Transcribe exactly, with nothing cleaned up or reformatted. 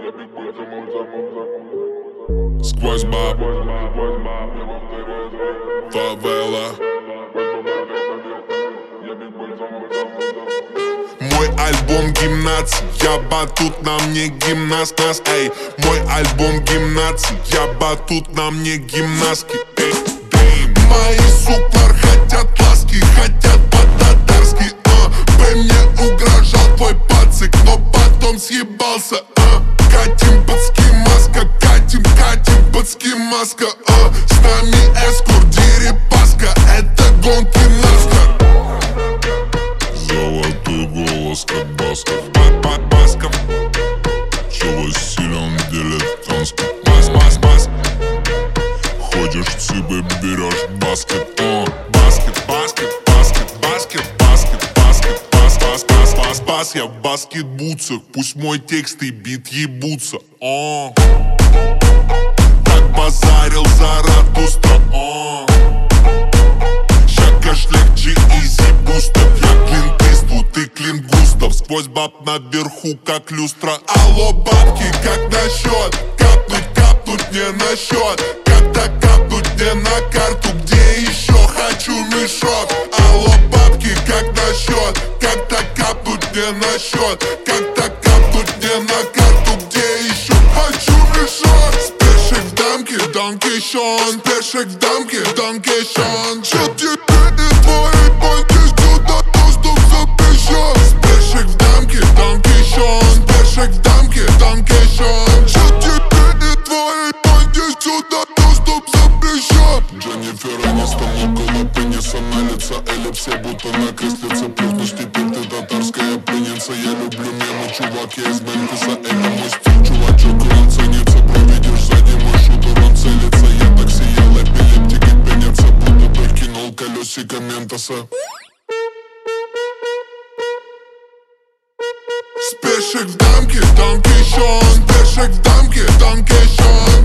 Сквозь баб, фавела. Мой альбом гимнации, я батут, на мне гимнаст, нас, эй. Мой альбом гимнации, я батут, на мне гимнастки, эй. Мои суклар хотят ласки, хотят по-татарски, а. Б мне угрожал твой пацик, но потом съебался, а. Катим под ски-маска, катим, катим под ски-маска, а. С нами эскорт, дерипаска, это гонки наскар. Золотой голос, как Басков, Басков. Чего силен дилетантский, бас, бас, бас. Ходишь в цыбы, берешь баскет, о. Баскет, баскет, баскет, баскет, баскет, баскет, бас, бас, бас, бас, бас. Я в баскет-бутсах, пусть мой текст и бит ебутся, о. Так базарил Заратустра, о. Ща кашлягчи изи бустов. Я Клинт Иствуд, ты Клинт Густав. Сквозь баб наверху, как люстра. Алло, бабки, как насчет? Капнуть, капнуть мне на счет. Когда капнуть мне на карту, где еще хочу мешок? Алло, бабки, как насчет? Как-то капнуть мне на счет. Как-то капнуть мне на карту, где еще хочу мешок? Спешик в дамке, Донки Шон. Спешик в дамке, Донки Шон. Чё тебе и твоей банде сюда доступ запрещен? Спешик в дамке, Донки Шон. Спешик в дамке, Донки Шон. Чё тебе и твоей банде сюда доступ запрещен? Дженнифер Анистон около пениса, на лица эллипсе, будто на креслице. Пухнешь, теперь ты татарская пленница. Я люблю мемы, чувак, я из Мемфиса. Это мой стиль, чувачок, он ценится. Проведешь сзади мой шутер, он целится. Я так сиял, эпилептики пенятся, будто бы кинул колесико Ментоса. Спешик в дамке, Донки Шон. Спешик в дамке, Донки Шон.